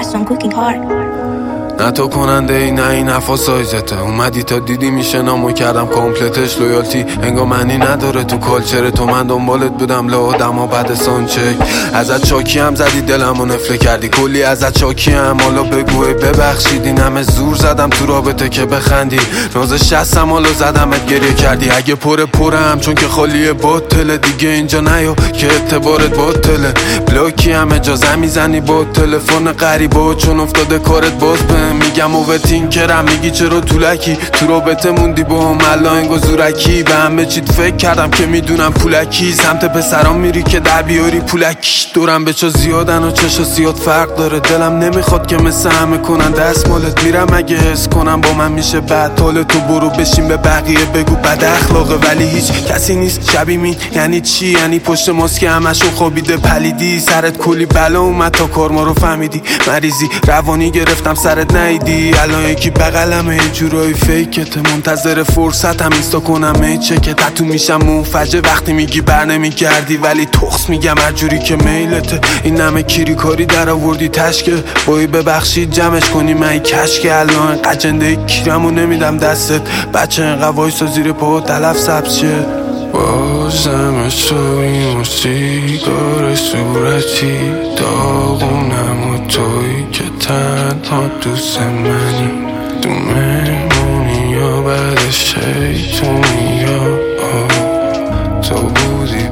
fast on cooking hard. نه تو کننده ای نه این حرفا سایزته. اومدی تا دیدی میشه نامو کردم کامپلتش. لویالتی انگار معنی نداره تو کالچر تو. من دنبالت بودم لادم و بعد سانچک. ازت چاکی هم زدی دلمو نفله کردی. کلی ازت چاکی هم حالا بگوی ببخشید. این همه زور زدم تو رابطه که بخندی. ناز شستم حالا زدمت گریه کردی. اگه پرم چون که خالیه باطله. دیگه اینجا نیا که اعتبارت باطله. بلاکی هم اجازه میزنی با تلفن غریبا چون افتاده کارت باز میگم اوورتینکرم. میگی چرا طولکی تو رابطه موندی با هم الان انگار زورکی. به همه چیت فکر کردم که میدونم پولکی. سمت پسرام میری که در بیاری پولکی. دورم به چا زیادن و چشا زیاد فرق داره. دلم نمیخواد که مثل همه کنن دستمالت. میرم اگه حس کنم با من میشه بد. حال تو برو بشین به بقیه بگو بد اخلاقه ولی هیچ کسی نیست شبیه می. یعنی چی؟ یعنی پشت ماسک همشون خوابیده پلیدی. سرت کلی بلا اومد تا کار ما رو فهمیدی. مریضی روانی گرفتم سرت نیدی. الان یکی بغلمه یه جورایی فیکته. منتظر فرصتم اینستا کنم ای چکت. تتو میشم منفجر وقتی میگی بر نمیگردی. ولی تخس میگم هر جوری که میلته. این همه کیری کاری در آوردی تشکه. بایی ببخشید جمعش کنی من کشک. الان قجنده کیرمو نمیدم دستت. بچه اینقدر وایسا زیر پا تلف سبز شه. بازم سویم و سیگار صورتی داغونم و توی که تنها دوست منی. تو مهمونی یا بعد شیطونی یا تو بودی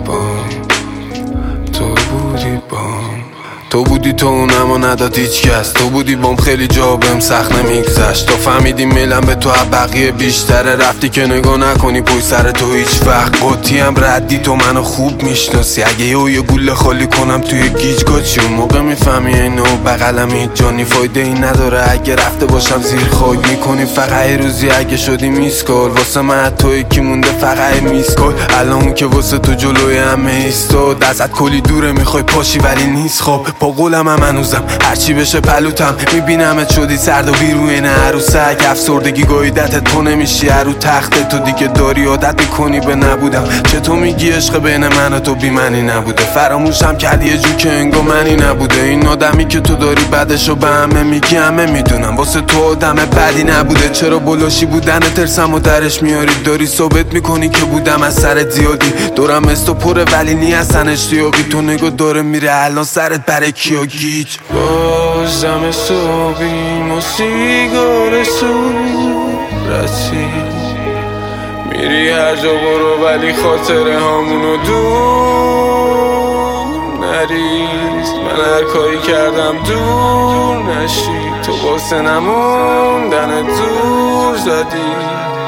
تو بودی تو اونمو نداد هیچ کس. تو بودی بام خیلی جا بهم سخت نمیگذشت. تا فهمیدی میلم به تو بقیه بیشتره. رفتی که نگاه نکنی پشت سر تو هیچ وقت. قاطی هم ردی تو منو خوب میشناسی. اگه یه گوله خالی کنم توی گیجگاه چی اون موقع میفهمی اینو بغلم هیچ جانی فایده این نداره. اگه رفته باشم زیر خاک میکنی فقط یه روزی. اگه شدی میسکال واسه من تو یکی مونده فقط میسکال. الان اون که واسه تو جلوی همه ایستاد. ازت کلی دوره میخوای پاشی ولی نیست خواب. با قولم هم هنوزم هرچی بشه پلوتم. میبینمت شدی سرد و بیروی نه عروسک. افسردگی گاییدتت تو نمیشی هرو تخته. تو دیگه داری عادت میکنی به نبودم. چطور میگی عشق بین من و تو بی منی نبوده. فراموشم کردی یه جو که انگار منی نبوده. این آدمی که تو داری بعدشو به همه میگی همه میدونم واسه تو آدم بدی نبوده. چرا بلاشی بودن ترسم و درش میاری. داری ثابت میکنی که بودم از سرت زیادی. دورم استو پره ولی نی اصلا اشتیاقی. تو نگاه داره میره الان سرت برای کیا گیج. بازم صبحیم و سیگار صورتی. میری هر جا برو ولی خاطره هامونو دور نریز. من هر کاری کردم دور نشی. تو واسه نموندن دور زدی.